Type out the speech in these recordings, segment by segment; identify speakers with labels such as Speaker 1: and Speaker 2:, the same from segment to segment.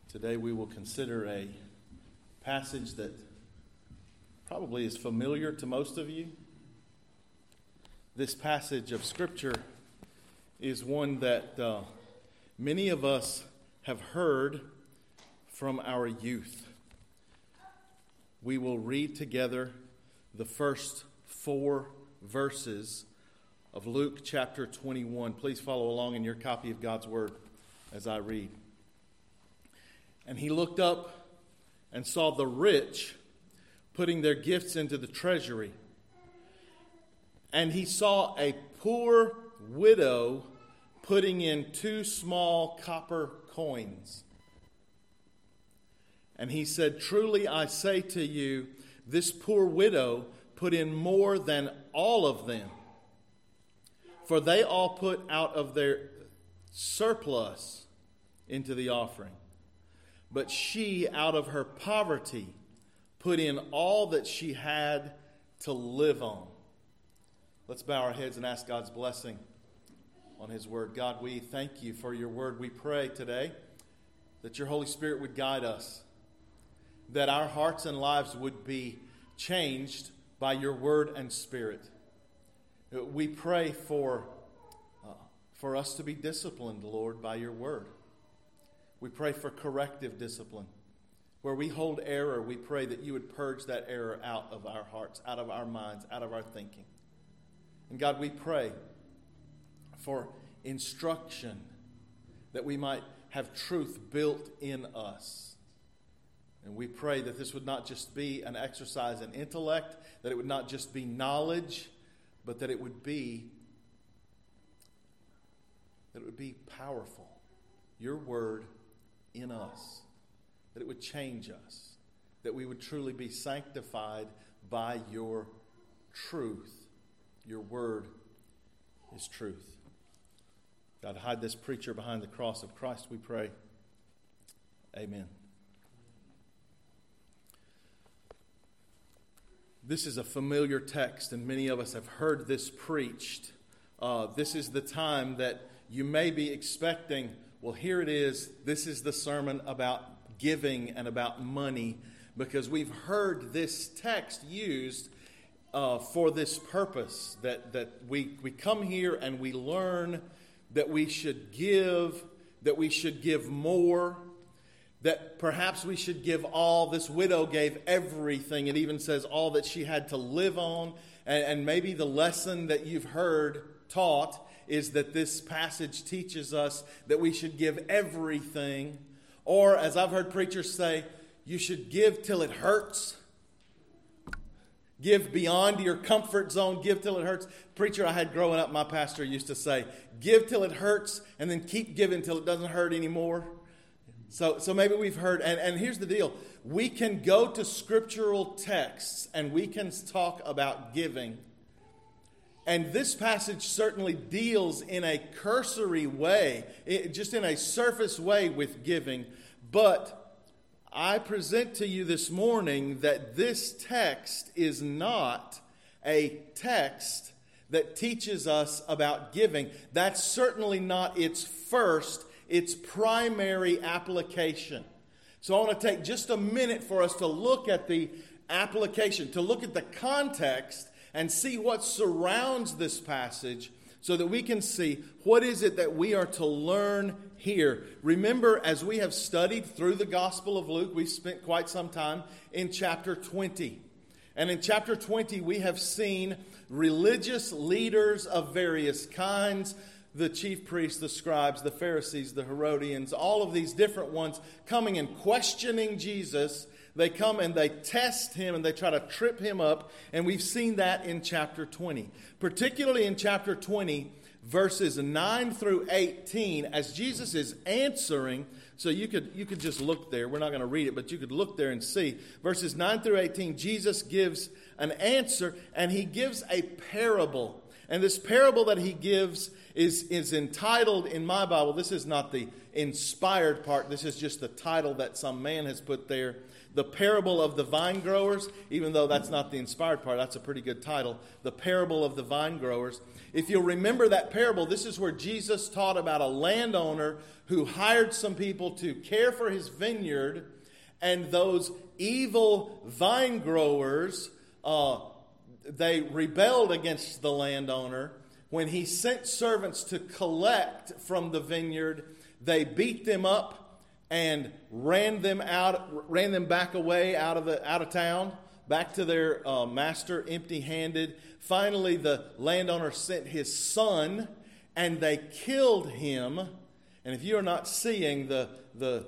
Speaker 1: Today we will consider a passage that probably is familiar to most of you. This passage of Scripture is one that many of us have heard from our youth. We will read together the first 4 verses of Luke chapter 21. Please follow along in your copy of God's Word as I read. And he looked up and saw the rich putting their gifts into the treasury. And he saw a poor widow putting in 2 small copper coins. And he said, "Truly I say to you, this poor widow put in more than all of them. For they all put out of their surplus into the offering. But she, out of her poverty, put in all that she had to live on." Let's bow our heads and ask God's blessing on His Word. God, we thank You for Your Word. We pray today that Your Holy Spirit would guide us, that our hearts and lives would be changed by Your Word and Spirit. We pray for us to be disciplined, Lord, by Your Word. We pray for corrective discipline. Where we hold error, we pray that You would purge that error out of our hearts, out of our minds, out of our thinking. And God, we pray for instruction, that we might have truth built in us. And we pray that this would not just be an exercise in intellect, that it would not just be knowledge, but that it would be powerful. Your Word in us, that it would change us, that we would truly be sanctified by Your truth. Your Word is truth. God, hide this preacher behind the cross of Christ, we pray. Amen. This is a familiar text, and many of us have heard this preached. This is the time that you may be expecting, well, here it is. This is the sermon about giving and about money, because we've heard this text used for this purpose, that we come here and we learn that we should give more, that perhaps we should give all. This widow gave everything. It even says all that she had to live on. And maybe the lesson that you've heard taught is that this passage teaches us that we should give everything. Or, as I've heard preachers say, you should give till it hurts. Give beyond your comfort zone. Give till it hurts. Preacher I had growing up, my pastor used to say, give till it hurts and then keep giving till it doesn't hurt anymore. So maybe we've heard, and here's the deal. We can go to scriptural texts and we can talk about giving. And this passage certainly deals in a cursory way, just in a surface way with giving. But I present to you this morning that this text is not a text that teaches us about giving. That's certainly not its primary application. So I want to take just a minute for us to look at the application, to look at the context and see what surrounds this passage so that we can see what is it that we are to learn here. Remember, as we have studied through the Gospel of Luke, we've spent quite some time in chapter 20. And in chapter 20, we have seen religious leaders of various kinds, the chief priests, the scribes, the Pharisees, the Herodians, all of these different ones coming and questioning Jesus. They come and they test Him and they try to trip Him up. And we've seen that in chapter 20. Particularly in chapter 20, verses 9 through 18, as Jesus is answering. So you could just look there. We're not going to read it, but you could look there and see. Verses 9 through 18, Jesus gives an answer, and He gives a parable. And this parable that he gives is entitled in my Bible, this is not the inspired part, this is just the title that some man has put there, The Parable of the Vine Growers, even though that's not the inspired part, that's a pretty good title, The Parable of the Vine Growers. If you'll remember that parable, this is where Jesus taught about a landowner who hired some people to care for his vineyard, and those evil vine growers, they rebelled against the landowner. When he sent servants to collect from the vineyard, they beat them up and ran them back away out of town, back to their master empty-handed. Finally, the landowner sent his son, and they killed him. And if you are not seeing the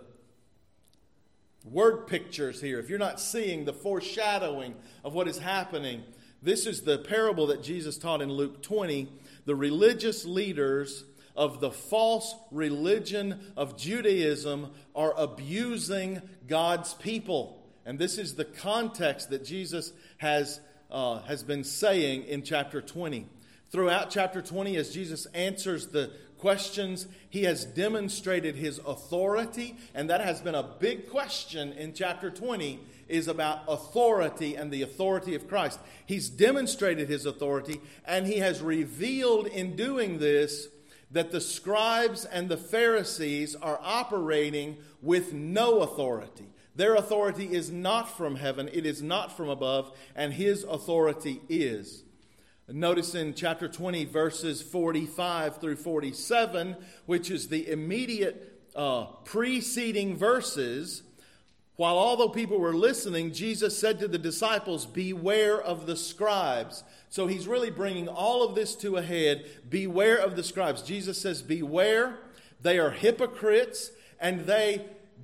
Speaker 1: word pictures here, if you're not seeing the foreshadowing of what is happening, this is the parable that Jesus taught in Luke 20. The religious leaders of the false religion of Judaism are abusing God's people. And this is the context that Jesus has been saying in chapter 20. Throughout chapter 20, as Jesus answers the questions, he has demonstrated his authority, and that has been a big question in chapter 20, is about authority and the authority of Christ. He's demonstrated his authority, and he has revealed in doing this that the scribes and the Pharisees are operating with no authority. Their authority is not from heaven, it is not from above, and his authority is. Notice in chapter 20, verses 45 through 47, which is the immediate preceding verses, while all the people were listening, Jesus said to the disciples, "Beware of the scribes." So he's really bringing all of this to a head. Beware of the scribes. Jesus says, beware. They are hypocrites, and they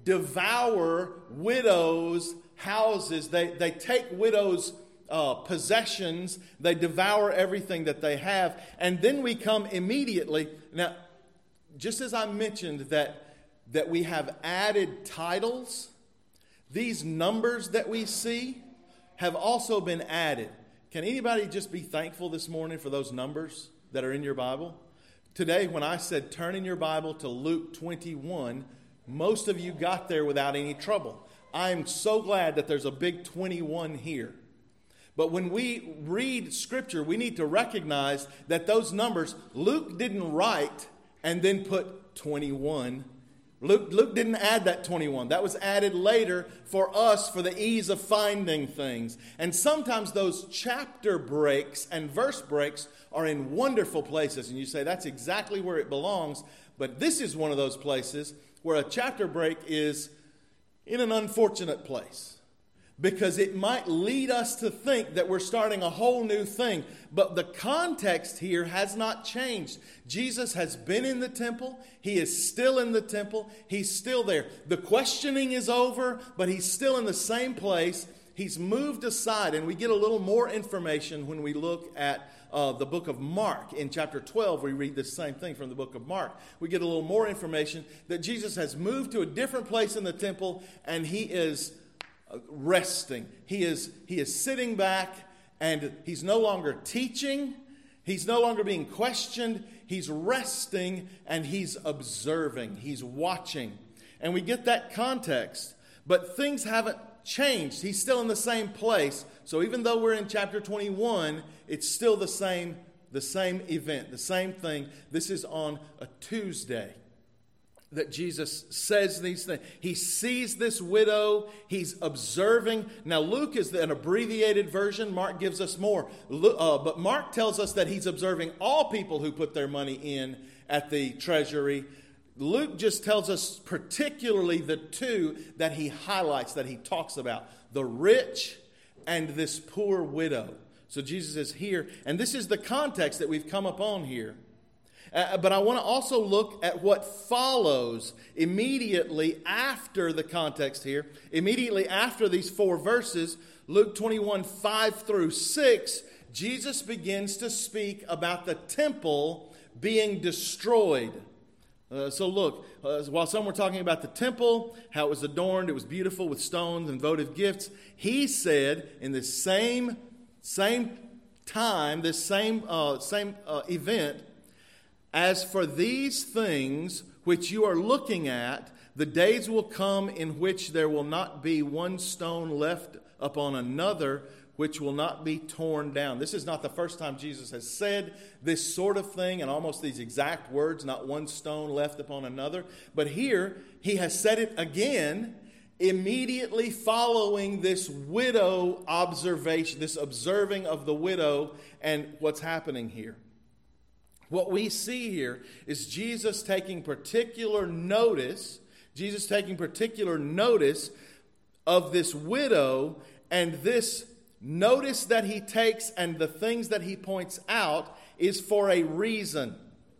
Speaker 1: devour widows' houses. They take widows' possessions. They devour everything that they have. And then we come immediately. Now, just as I mentioned that we have added titles, these numbers that we see have also been added. Can anybody just be thankful this morning for those numbers that are in your Bible? Today, when I said turn in your Bible to Luke 21, most of you got there without any trouble. I am so glad that there's a big 21 here. But when we read Scripture, we need to recognize that those numbers, Luke didn't write and then put 21. Luke didn't add that 21. That was added later for us for the ease of finding things. And sometimes those chapter breaks and verse breaks are in wonderful places. And you say, that's exactly where it belongs. But this is one of those places where a chapter break is in an unfortunate place, because it might lead us to think that we're starting a whole new thing. But the context here has not changed. Jesus has been in the temple. He is still in the temple. He's still there. The questioning is over, but he's still in the same place. He's moved aside, and we get a little more information when we look at the book of Mark. In chapter 12, we read the same thing from the book of Mark. We get a little more information that Jesus has moved to a different place in the temple, and he is resting. He is sitting back, and he's no longer teaching. He's no longer being questioned. He's resting, and he's observing. He's watching. And we get that context. But things haven't changed. He's still in the same place. So even though we're in chapter 21, it's still the same event, the same thing. This is on a Tuesday that Jesus says these things. He sees this widow. He's observing. Now, Luke is an abbreviated version. Mark gives us more. But Mark tells us that he's observing all people who put their money in at the treasury. Luke just tells us particularly the two that he highlights, that he talks about, the rich and this poor widow. So Jesus is here, and this is the context that we've come upon here. But I want to also look at what follows immediately after the context here. Immediately after these 4 verses, Luke 21, 5 through 6, Jesus begins to speak about the temple being destroyed. So look, while some were talking about the temple, how it was adorned, it was beautiful with stones and votive gifts, he said in the same time, this same event, as for these things which you are looking at, the days will come in which there will not be one stone left upon another, which will not be torn down. This is not the first time Jesus has said this sort of thing, and almost these exact words, not one stone left upon another. But here, he has said it again, immediately following this widow observation, this observing of the widow and what's happening here. What we see here is Jesus taking particular notice of this widow, and this notice that he takes and the things that he points out is for a reason.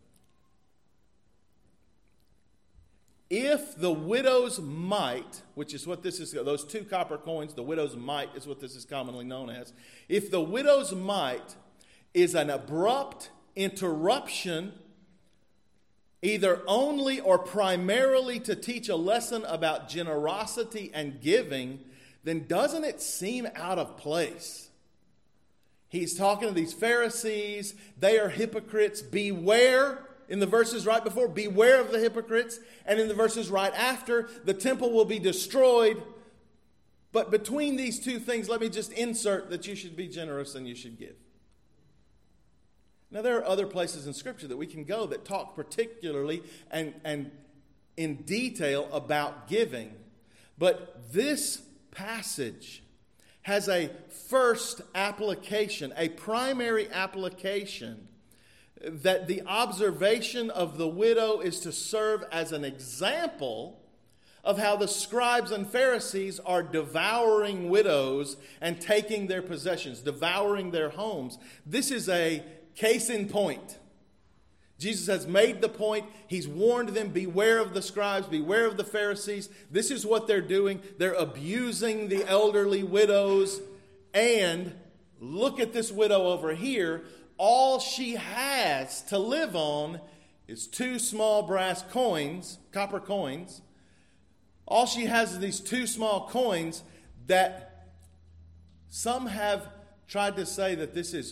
Speaker 1: If the widow's mite, which is what this is, those 2 copper coins, the widow's mite is what this is commonly known as. If the widow's mite is an abrupt interruption, either only or primarily to teach a lesson about generosity and giving, then doesn't it seem out of place? He's talking to these Pharisees. They are hypocrites. Beware. In the verses right before, beware of the hypocrites. And in the verses right after, the temple will be destroyed. But between these two things, let me just insert that you should be generous and you should give. Now, there are other places in Scripture that we can go that talk particularly and in detail about giving. But this passage has a first application, a primary application, that the observation of the widow is to serve as an example of how the scribes and Pharisees are devouring widows and taking their possessions, devouring their homes. This is a case in point. Jesus has made the point. He's warned them, beware of the scribes, beware of the Pharisees. This is what they're doing. They're abusing the elderly widows. And look at this widow over here. All she has to live on is 2 small brass coins, copper coins. All she has is these 2 small coins that some have tried to say that this is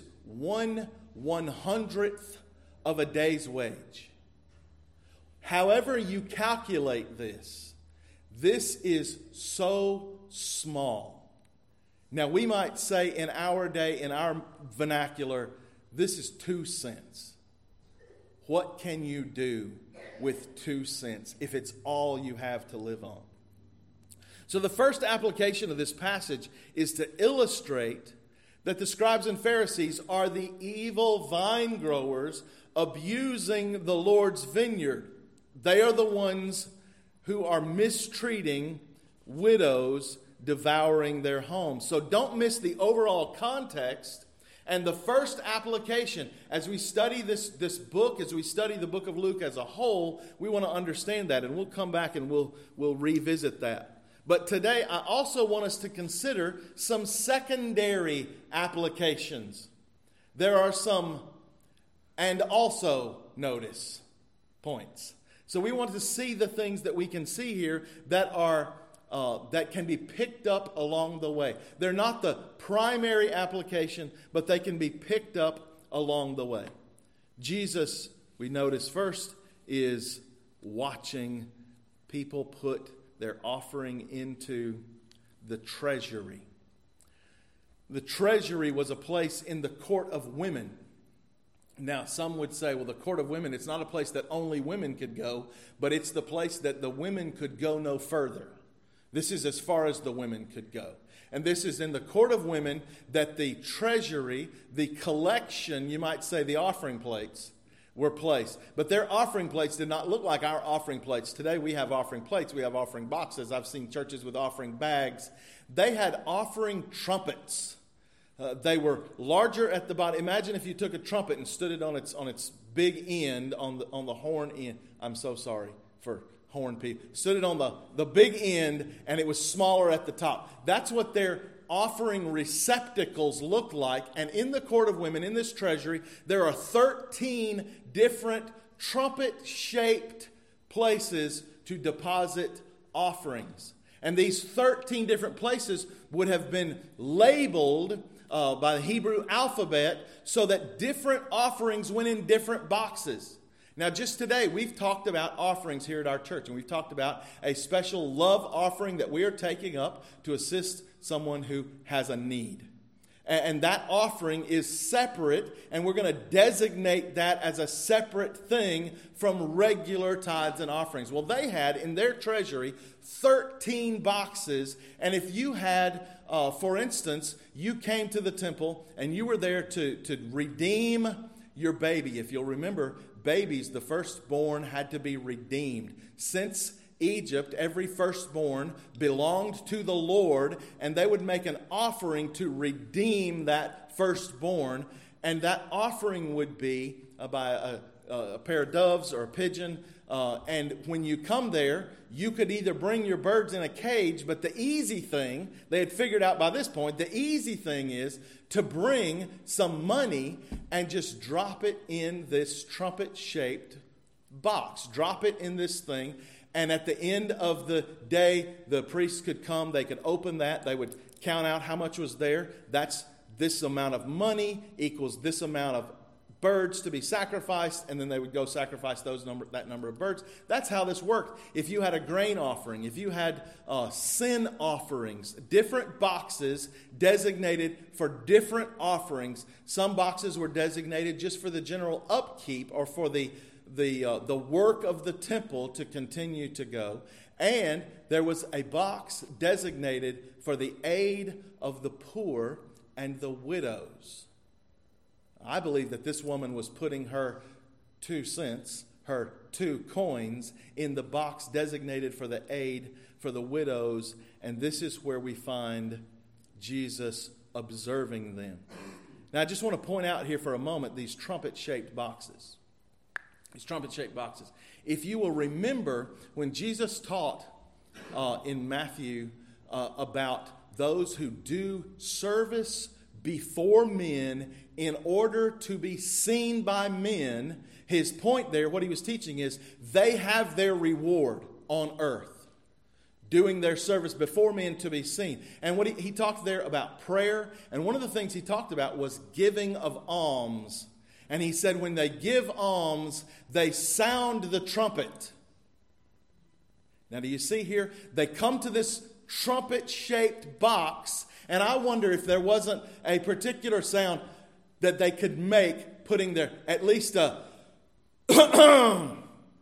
Speaker 1: 1/100th of a day's wage. However you calculate this, this is so small. Now we might say in our day, in our vernacular, this is 2 cents. What can you do with 2 cents if it's all you have to live on? So the first application of this passage is to illustrate that the scribes and Pharisees are the evil vine growers abusing the Lord's vineyard. They are the ones who are mistreating widows, devouring their homes. So don't miss the overall context and the first application. As we study this book, as we study the book of Luke as a whole, we want to understand that, and we'll come back and we'll revisit that. But today, I also want us to consider some secondary applications. There are some and also notice points. So we want to see the things that we can see here that are that can be picked up along the way. They're not the primary application, but they can be picked up along the way. Jesus, we notice first, is watching people put their offering into the treasury. The treasury was a place in the court of women. Now, some would say, well, the court of women, it's not a place that only women could go, but it's the place that the women could go no further. This is as far as the women could go. And this is in the court of women that the treasury, the collection, you might say the offering plates, were placed. But their offering plates did not look like our offering plates. Today we have offering plates, we have offering boxes. I've seen churches with offering bags. They had offering trumpets. They were larger at the bottom. Imagine if you took a trumpet and stood it on its big end, on the horn end. I'm so sorry for horn people. Stood it on the big end, and it was smaller at the top. That's what their offering receptacles look like. And in the court of women, in this treasury, there are 13 different trumpet-shaped places to deposit offerings. And these 13 different places would have been labeled by the Hebrew alphabet so that different offerings went in different boxes. Now, just today, we've talked about offerings here at our church, and we've talked about a special love offering that we are taking up to assist someone who has a need. And that offering is separate, and we're going to designate that as a separate thing from regular tithes and offerings. Well, they had in their treasury 13 boxes, and if you had, for instance, you came to the temple and you were there to redeem your baby. If you'll remember, babies, the firstborn, had to be redeemed. Since Egypt, every firstborn belonged to the Lord, and they would make an offering to redeem that firstborn, and that offering would be by a pair of doves or a pigeon, and when you come there, you could either bring your birds in a cage, but the easy thing, they had figured out by this point, the easy thing is to bring some money and just drop it in this trumpet-shaped box. Drop it in this thing. And at the end of the day, the priests could come, they could open that, they would count out how much was there. That's this amount of money equals this amount of birds to be sacrificed, and then they would go sacrifice that number of birds. That's how this worked. If you had a grain offering, if you had sin offerings, different boxes designated for different offerings. Some boxes were designated just for the general upkeep or for the work of the temple to continue to go. And there was a box designated for the aid of the poor and the widows. I believe that this woman was putting her 2 cents, her 2 coins, in the box designated for the aid for the widows. And this is where we find Jesus observing them. Now, I just want to point out here for a moment these trumpet-shaped boxes. These trumpet-shaped boxes. If you will remember, when Jesus taught in Matthew about those who do service before men in order to be seen by men, his point there, what he was teaching is, they have their reward on earth, doing their service before men to be seen. And what he talked there about prayer, and one of the things he talked about was giving of alms. And he said when they give alms, they sound the trumpet. Now, do you see here? They come to this trumpet-shaped box, and I wonder if there wasn't a particular sound that they could make, putting their, at least a, to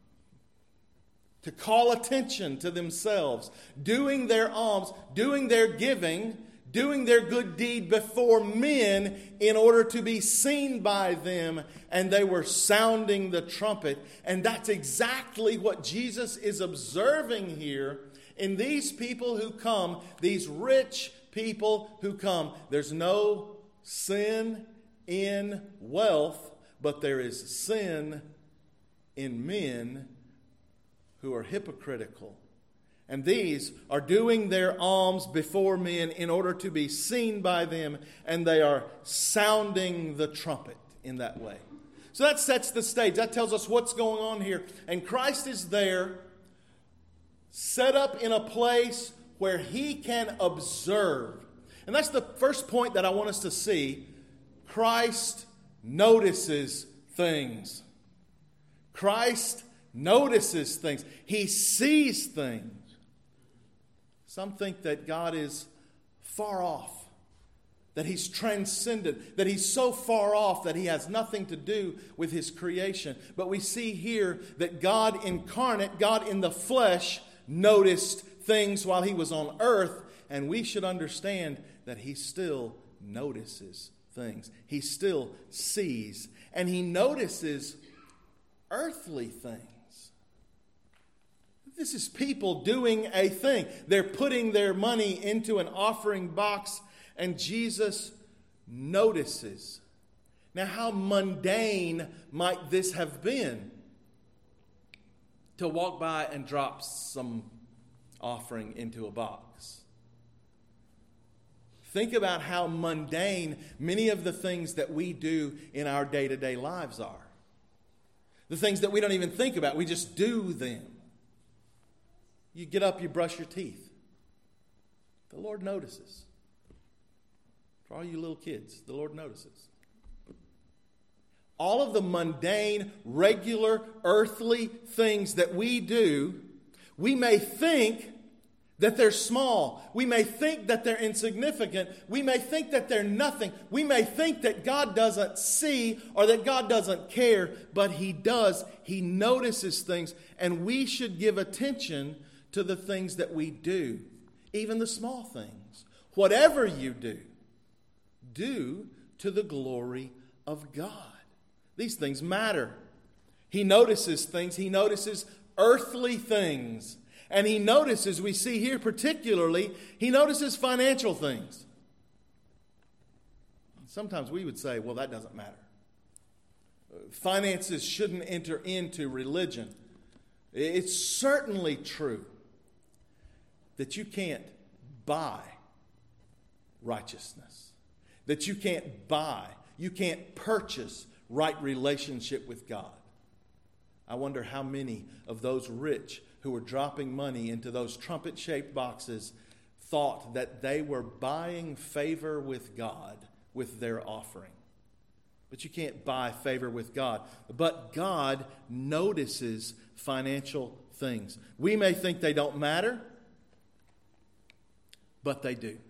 Speaker 1: call attention to themselves, doing their alms, doing their giving, doing their good deed before men in order to be seen by them, and they were sounding the trumpet. And that's exactly what Jesus is observing here in these people who come, these rich people who come. There's no sin in wealth, but there is sin in men who are hypocritical. And these are doing their alms before men in order to be seen by them, and they are sounding the trumpet in that way. So that sets the stage. That tells us what's going on here. And Christ is there, set up in a place where he can observe. And that's the first point that I want us to see. Christ notices things. Christ notices things. He sees things. Some think that God is far off, that he's transcendent, that he's so far off that he has nothing to do with his creation. But we see here that God incarnate, God in the flesh, noticed things while he was on earth, and we should understand that he still notices things. He still sees, and he notices earthly things. This is people doing a thing. They're putting their money into an offering box, and Jesus notices. Now, how mundane might this have been to walk by and drop some offering into a box? Think about how mundane many of the things that we do in our day-to-day lives are. The things that we don't even think about, we just do them. You get up, you brush your teeth. The Lord notices. For all you little kids, the Lord notices. All of the mundane, regular, earthly things that we do, we may think that they're small. We may think that they're insignificant. We may think that they're nothing. We may think that God doesn't see or that God doesn't care, but He does. He notices things, and we should give attention to the things that we do, even the small things. Whatever you do to the glory of God. These things matter. He notices things. He notices earthly things. And He notices, we see here particularly, He notices financial things. Sometimes we would say, well, that doesn't matter. Finances shouldn't enter into religion. It's certainly true that you can't buy righteousness. That you can't purchase right relationship with God. I wonder how many of those rich who were dropping money into those trumpet-shaped boxes thought that they were buying favor with God with their offering. But you can't buy favor with God. But God notices financial things. We may think they don't matter, but they do.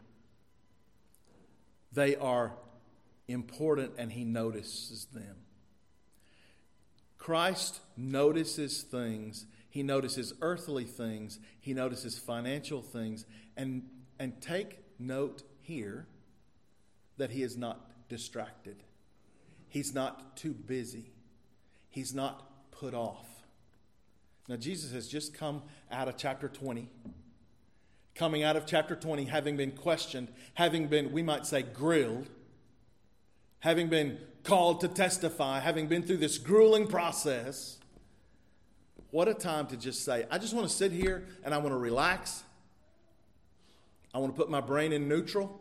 Speaker 1: They are important, and He notices them. Christ notices things. He notices earthly things. He notices financial things. And take note here that He is not distracted. He's not too busy. He's not put off. Now, Jesus has just come out of chapter 20. Coming out of chapter 20, having been questioned, having been, we might say, grilled, having been called to testify, having been through this grueling process. What a time to just say, I just want to sit here and I want to relax. I want to put my brain in neutral.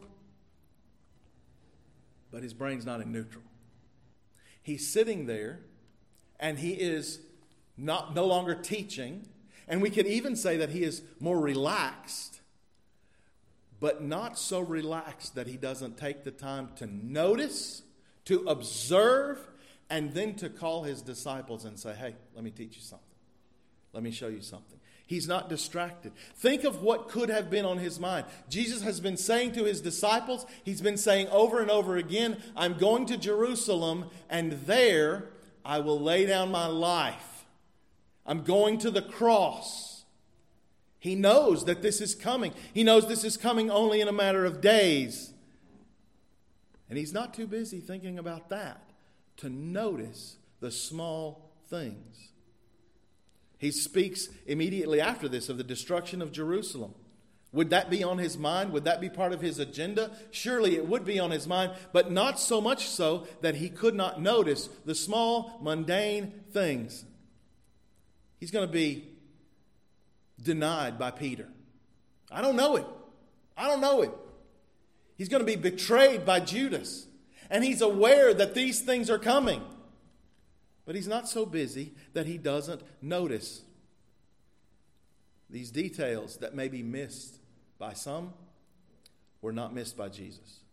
Speaker 1: But His brain's not in neutral. He's sitting there and He is no longer teaching. And we could even say that He is more relaxed, but not so relaxed that He doesn't take the time to notice, to observe, and then to call His disciples and say, hey, let me teach you something. Let me show you something. He's not distracted. Think of what could have been on His mind. Jesus has been saying to His disciples, He's been saying over and over again, I'm going to Jerusalem, and there I will lay down my life. I'm going to the cross. He knows that this is coming. He knows this is coming only in a matter of days. And He's not too busy thinking about that to notice the small things. He speaks immediately after this of the destruction of Jerusalem. Would that be on His mind? Would that be part of His agenda? Surely it would be on His mind, but not so much so that He could not notice the small, mundane things. He's going to be denied by Peter. I don't know him. He's going to be betrayed by Judas. And He's aware that these things are coming. But He's not so busy that He doesn't notice these details that may be missed by some were not missed by Jesus.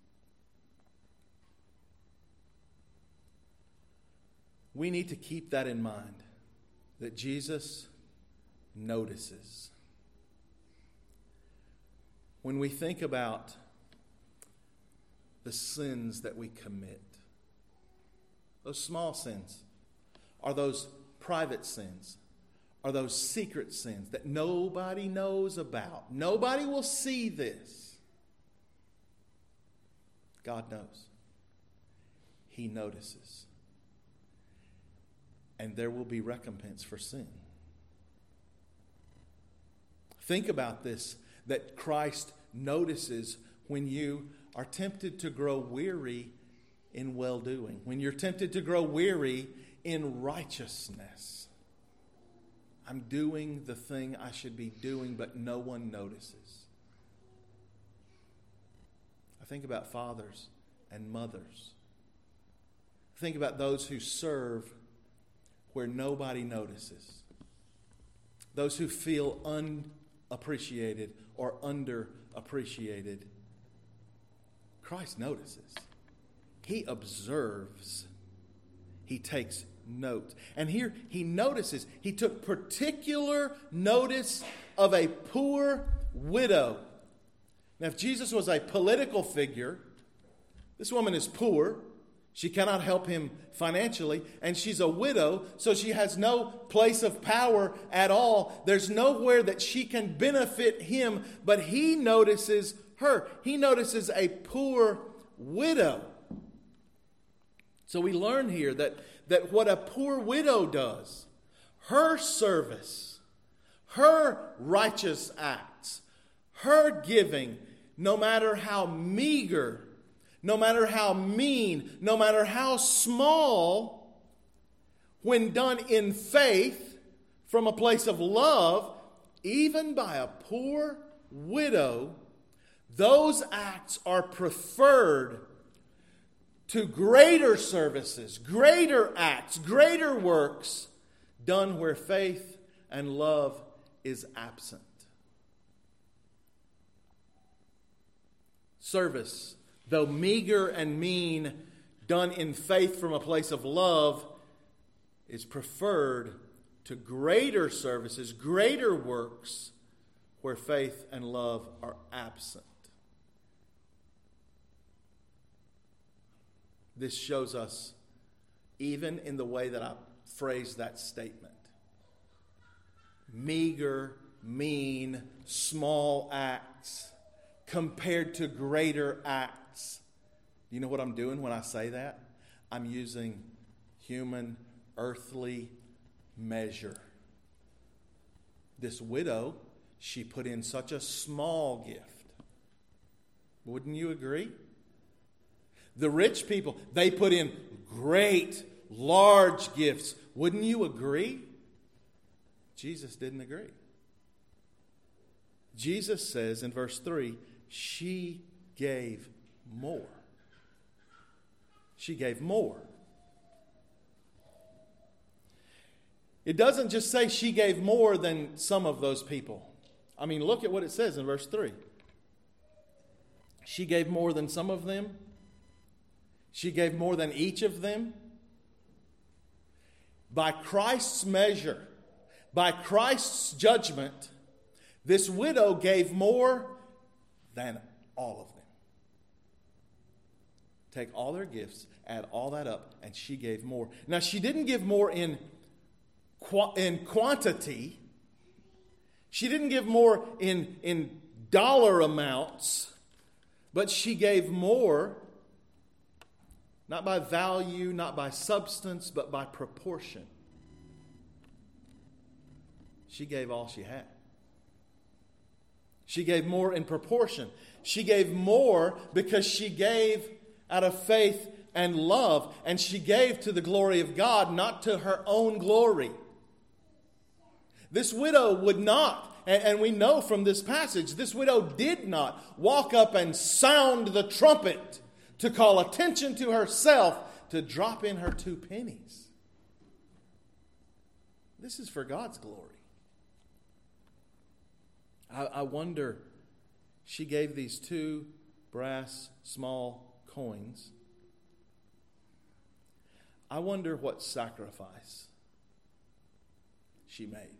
Speaker 1: We need to keep that in mind, that Jesus notices. When we think about the sins that we commit, those small sins, are those private sins, are those secret sins that nobody knows about. Nobody will see this. God knows. He notices. And there will be recompense for sin. Think about this, that Christ notices when you are tempted to grow weary in well-doing, when you're tempted to grow weary in righteousness. I'm doing the thing I should be doing, but no one notices. I think about fathers and mothers. I think about those who serve where nobody notices. Those who feel unappreciated or underappreciated. Christ notices. He observes. He takes note. And here he notices. He took particular notice of a poor widow. Now, if Jesus was a political figure, this woman is poor. She cannot help him financially, and she's a widow, so she has no place of power at all. There's nowhere that she can benefit him, but he notices her. He notices a poor widow. So we learn here that what a poor widow does, her service, her righteous acts, her giving, no matter how meager, no matter how mean, no matter how small, when done in faith, from a place of love, even by a poor widow, those acts are preferred to greater services, greater acts, greater works done where faith and love is absent. Service, though meager and mean, done in faith from a place of love, is preferred to greater services, greater works, where faith and love are absent. This shows us, even in the way that I phrase that statement, meager, mean, small acts compared to greater acts. You know what I'm doing when I say that? I'm using human, earthly measure. This widow, she put in such a small gift. Wouldn't you agree? The rich people, they put in great, large gifts. Wouldn't you agree? Jesus didn't agree. Jesus says in verse 3, she gave more. She gave more. It doesn't just say she gave more than some of those people. I mean, look at what it says in verse 3. She gave more than some of them. She gave more than each of them. By Christ's measure, by Christ's judgment, this widow gave more than all of them. Take all their gifts, add all that up, and she gave more. Now, she didn't give more in quantity. She didn't give more in dollar amounts, but she gave more, not by value, not by substance, but by proportion. She gave all she had. She gave more in proportion. She gave more because she gave out of faith and love, and she gave to the glory of God, not to her own glory. This widow would not, and we know from this passage, this widow did not walk up and sound the trumpet to call attention to herself, to drop in her 2 pennies. This is for God's glory. I wonder, she gave these 2 brass small coins. I wonder what sacrifice she made.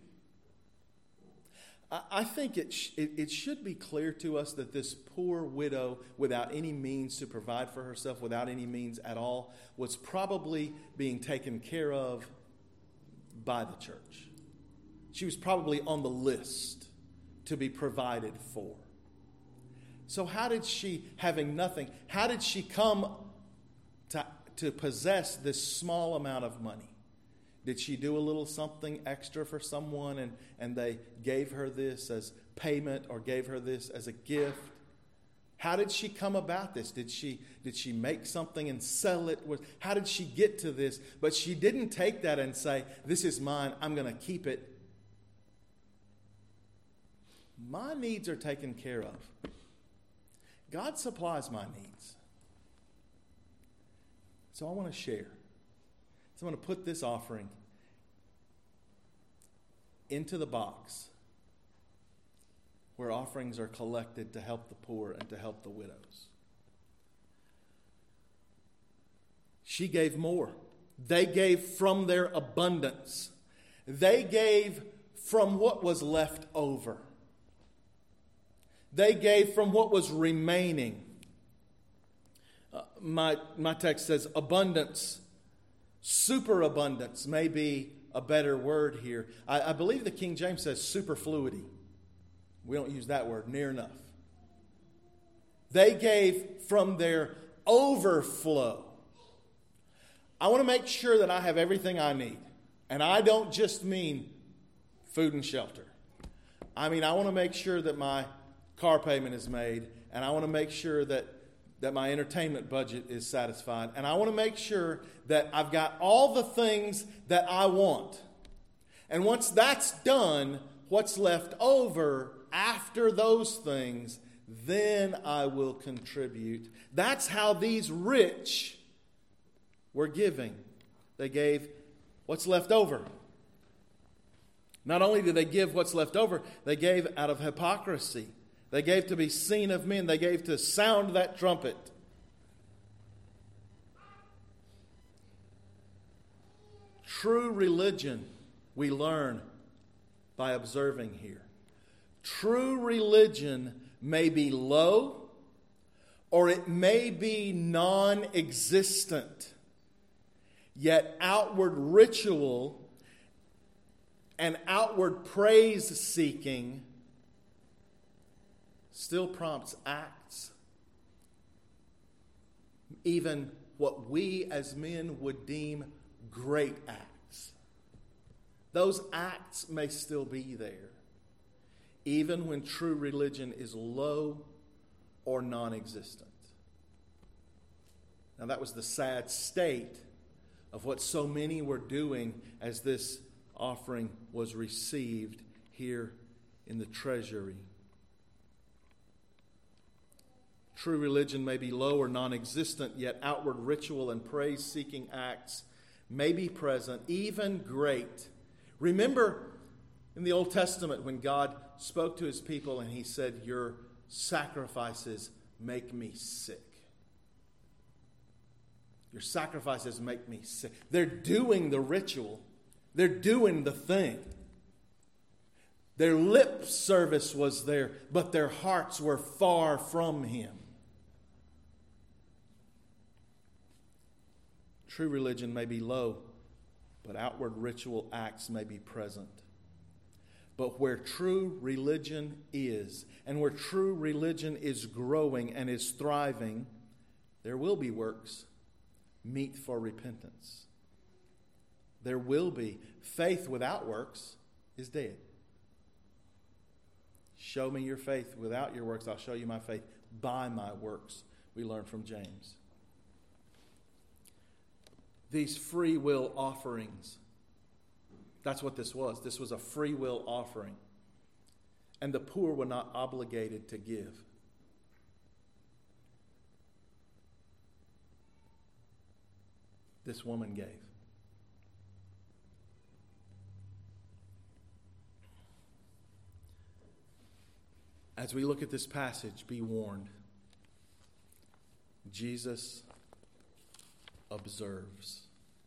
Speaker 1: I think it should be clear to us that this poor widow, without any means to provide for herself, without any means at all, was probably being taken care of by the church. She was probably on the list to be provided for. So how did she, having nothing, how did she come to possess this small amount of money? Did she do a little something extra for someone and they gave her this as payment or gave her this as a gift? How did she come about this? Did she make something and sell it? How did she get to this? But she didn't take that and say, this is mine, I'm going to keep it. My needs are taken care of. God supplies my needs. So I want to share. So I'm going to put this offering into the box where offerings are collected to help the poor and to help the widows. She gave more. They gave from their abundance. They gave from what was left over. They gave from what was remaining. My text says abundance. Superabundance may be a better word here. I believe the King James says superfluity. We don't use that word near enough. They gave from their overflow. I want to make sure that I have everything I need. And I don't just mean food and shelter. I mean, I want to make sure that my car payment is made. And I want to make sure that my entertainment budget is satisfied. And I want to make sure that I've got all the things that I want. And once that's done, what's left over after those things, then I will contribute. That's how these rich were giving. They gave what's left over. Not only did they give what's left over, they gave out of hypocrisy. They gave to be seen of men. They gave to sound that trumpet. True religion, we learn by observing here. True religion may be low or it may be non-existent, yet outward ritual and outward praise seeking still prompts acts, even what we as men would deem great acts. Those acts may still be there, even when true religion is low or non-existent. Now, that was the sad state of what so many were doing as this offering was received here in the treasury. True religion may be low or non-existent, yet outward ritual and praise-seeking acts may be present, even great. Remember in the Old Testament when God spoke to his people and he said, "Your sacrifices make me sick." Your sacrifices make me sick. They're doing the ritual. They're doing the thing. Their lip service was there, but their hearts were far from him. True religion may be low, but outward ritual acts may be present. But where true religion is, and where true religion is growing and is thriving, there will be works meet for repentance. There will be. Faith without works is dead. Show me your faith without your works. I'll show you my faith by my works, we learn from James. These free will offerings, that's what this was. This was a free will offering. And the poor were not obligated to give. This woman gave. As we look at this passage, be warned. Jesus observes.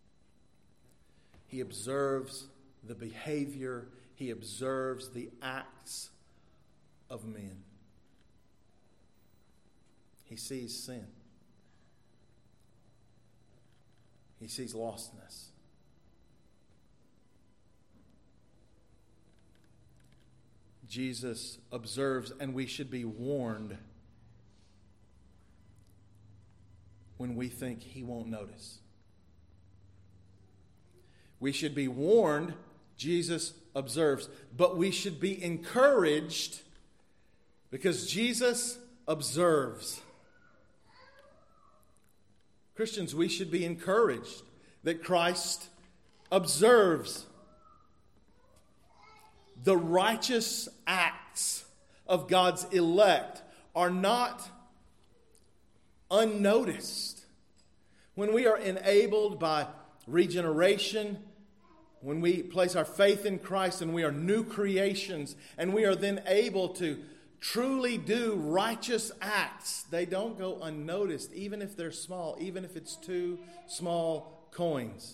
Speaker 1: He observes the behavior. He observes the acts of men. He sees sin. He sees lostness. Jesus observes, and we should be warned when we think he won't notice. We should be warned, Jesus observes, but we should be encouraged because Jesus observes. Christians, we should be encouraged that Christ observes. The righteous acts of God's elect are not unnoticed. When we are enabled by regeneration, when we place our faith in Christ and we are new creations, and we are then able to truly do righteous acts, they don't go unnoticed, even if they're small, even if it's 2 small coins.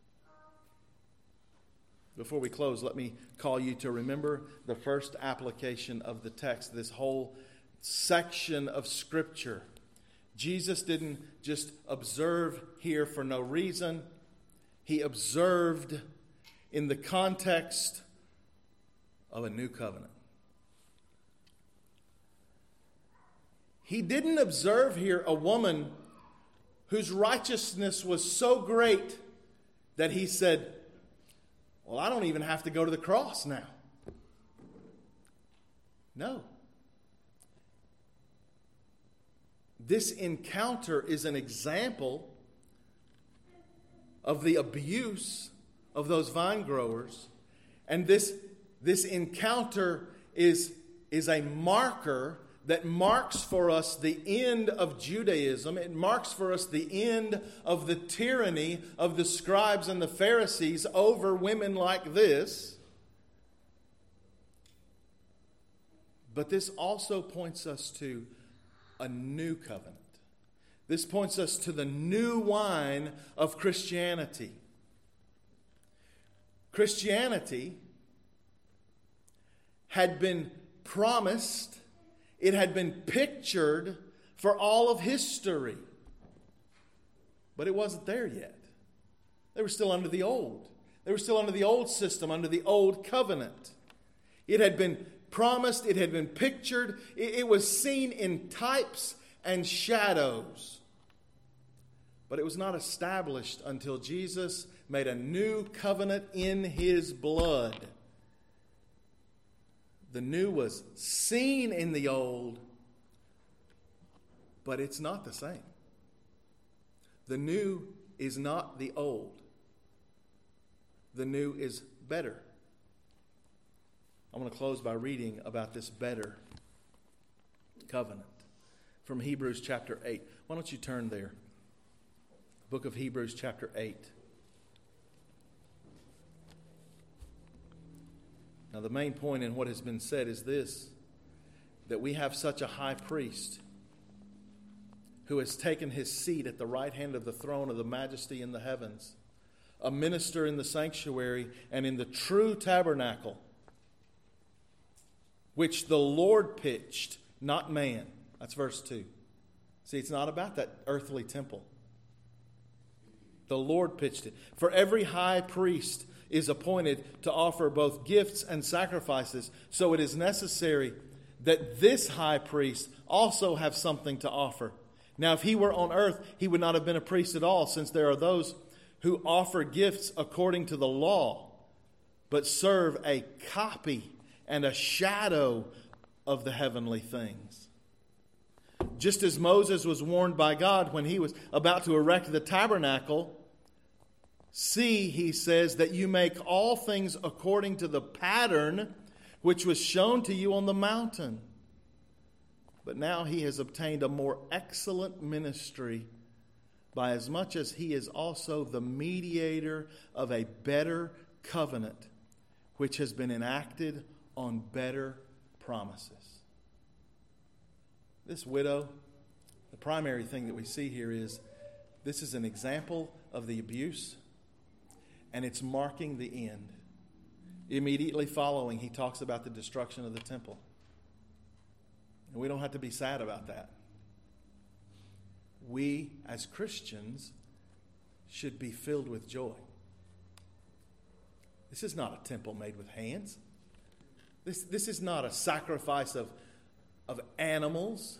Speaker 1: Before we close, let me call you to remember the first application of the text, this whole section of Scripture. Jesus didn't just observe here for no reason. He observed in the context of a new covenant. He didn't observe here a woman whose righteousness was so great that he said, well, I don't even have to go to the cross now. No. This encounter is an example of the abuse of those vine growers. And this encounter is a marker that marks for us the end of Judaism. It marks for us the end of the tyranny of the scribes and the Pharisees over women like this. But this also points us to a new covenant. This points us to the new wine of Christianity. Christianity had been promised, it had been pictured for all of history. But it wasn't there yet. They were still under the old. They were still under the old system, under the old covenant. It had been promised, it had been pictured, it was seen in types and shadows. But it was not established until Jesus made a new covenant in His blood. The new was seen in the old, but it's not the same. The new is not the old. The new is better. I want to close by reading about this better covenant from Hebrews chapter 8. Why don't you turn there? Book of Hebrews chapter 8. Now, the main point in what has been said is this, that we have such a high priest who has taken his seat at the right hand of the throne of the majesty in the heavens, a minister in the sanctuary and in the true tabernacle, which the Lord pitched, not man. That's verse 2. See, it's not about that earthly temple. The Lord pitched it. For every high priest is appointed to offer both gifts and sacrifices. So it is necessary that this high priest also have something to offer. Now, if he were on earth, he would not have been a priest at all, since there are those who offer gifts according to the law, but serve a copy and a shadow of the heavenly things. Just as Moses was warned by God when he was about to erect the tabernacle, see, he says, that you make all things according to the pattern which was shown to you on the mountain. But now he has obtained a more excellent ministry, by as much as he is also the mediator of a better covenant, which has been enacted on better promises. This widow, the primary thing that we see here is this is an example of the abuse, and it's marking the end. Immediately following, he talks about the destruction of the temple. And we don't have to be sad about that. We, as Christians, should be filled with joy. This is not a temple made with hands. This is not a sacrifice of animals.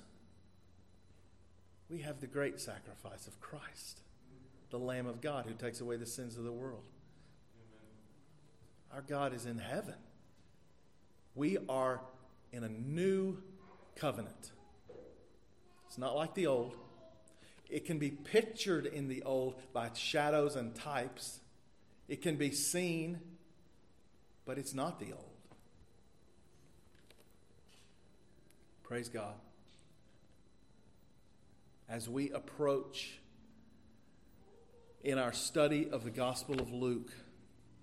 Speaker 1: We have the great sacrifice of Christ, the Lamb of God who takes away the sins of the world. Our God is in heaven. We are in a new covenant. It's not like the old. It can be pictured in the old by shadows and types. It can be seen, but it's not the old. Praise God. As we approach in our study of the Gospel of Luke,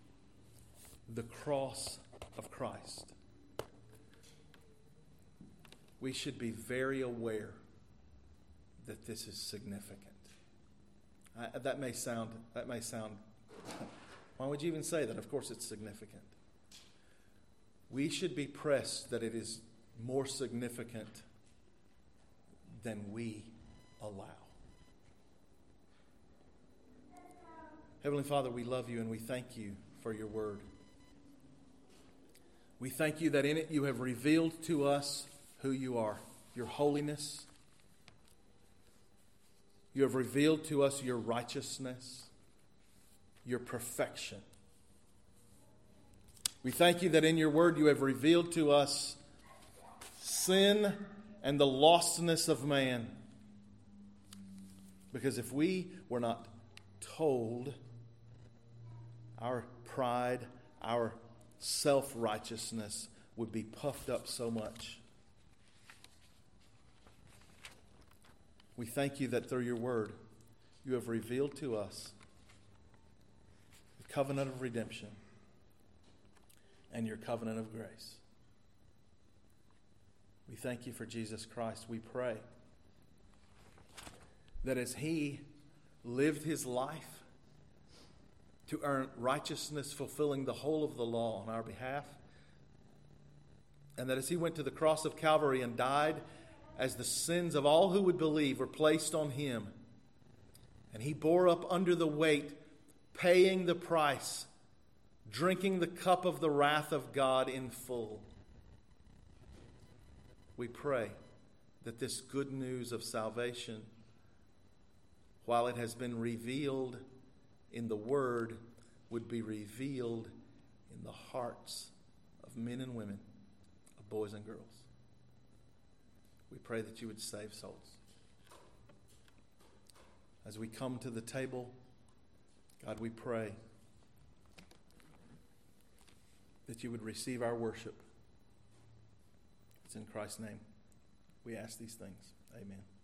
Speaker 1: the cross of Christ, we should be very aware that this is significant. That may sound, why would you even say that? Of course it's significant. We should be pressed that it is more significant than we allow. Heavenly Father, we love you and we thank you for your word. We thank you that in it you have revealed to us who you are, your holiness. You have revealed to us your righteousness, your perfection. We thank you that in your word you have revealed to us sin and the lostness of man. Because if we were not told, our pride, our self-righteousness would be puffed up so much. We thank you that through your word, you have revealed to us the covenant of redemption and your covenant of grace. We thank you for Jesus Christ. We pray that as he lived his life to earn righteousness, fulfilling the whole of the law on our behalf, and that as he went to the cross of Calvary and died, as the sins of all who would believe were placed on him, and he bore up under the weight, paying the price, drinking the cup of the wrath of God in full. We pray that this good news of salvation, while it has been revealed in the Word, would be revealed in the hearts of men and women, of boys and girls. We pray that you would save souls. As we come to the table, God, we pray that you would receive our worship. It's in Christ's name we ask these things. Amen.